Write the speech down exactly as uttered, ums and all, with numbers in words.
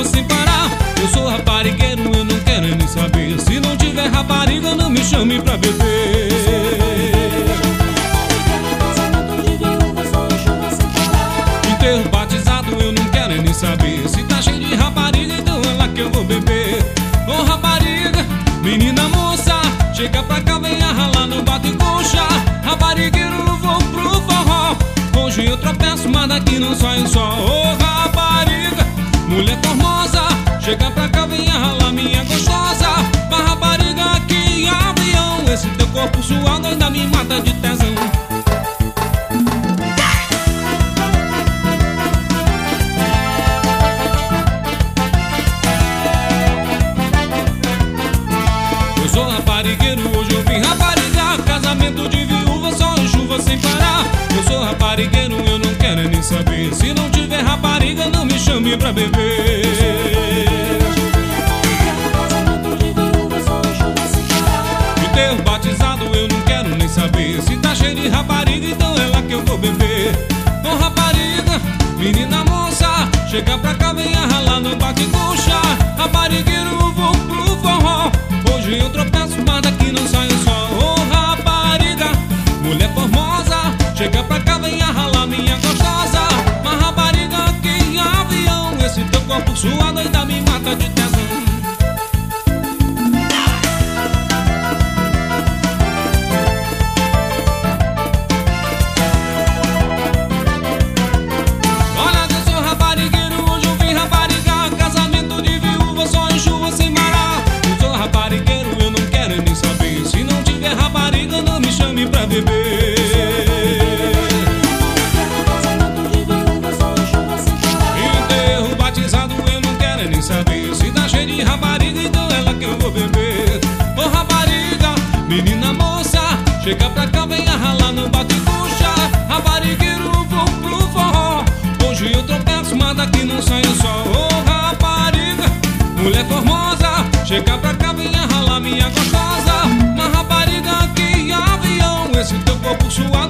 sem parar. Eu sou raparigueiro, eu não quero nem saber. Se não tiver rapariga, não me chame pra beber. Enterro, batizado, eu não quero nem saber. Se tá cheio de rapariga, então é lá que eu vou beber. Ô rapariga, menina moça, chega pra cá, venha ralar no bate-coxa. Raparigueiro, vou pro forró. Hoje eu tropeço, mas daqui não saio só. Ô rapariga, mulher formosa, chega pra cá, venha ralar minha gostosa. Mas rapariga, aqui em avião, esse teu corpo suado ainda me mata de tesão. Eu sou raparigueiro, hoje eu vim raparigar. Casamento de viúva, só em chuva sem parar. Eu sou raparigueiro, eu não quero nem saber. Se não tiver rapariga, não me chame pra beber. Enterro, batizado, eu não quero nem saber. Se tá cheio de rapariga, então é lá que eu vou beber. Ô rapariga, menina moça, chega pra cá, venha ralar no bate-coxa. Raparigueiro, vou pro forró. Hoje eu tropeço, mas daqui não saio só. Ô rapariga, mulher formosa, chega pra cá, venha ralar minha gostosa. Mas rapariga, aqui em avião, esse teu corpo suado ainda me mata de tesão. Olha, eu sou raparigueiro, hoje eu vim raparigar. Casamento de viúva, só em chuva sem parar. Eu sou raparigueiro, eu não quero nem saber. Se não tiver rapariga, não me chame pra beber. Enterro, batizado, eu não quero nem saber. Se tá cheio de rapariga, então é lá que eu vou beber. Ô rapariga, menina moça, chega pra cá, venha ralar no bate-coxa. Raparigueiro, vou pro forró. Hoje eu tropeço, mas daqui não saio só. Ô rapariga, mulher formosa, chega pra cá, venha ralar minha gostosa. Mas rapariga, aqui em avião, esse teu corpo suado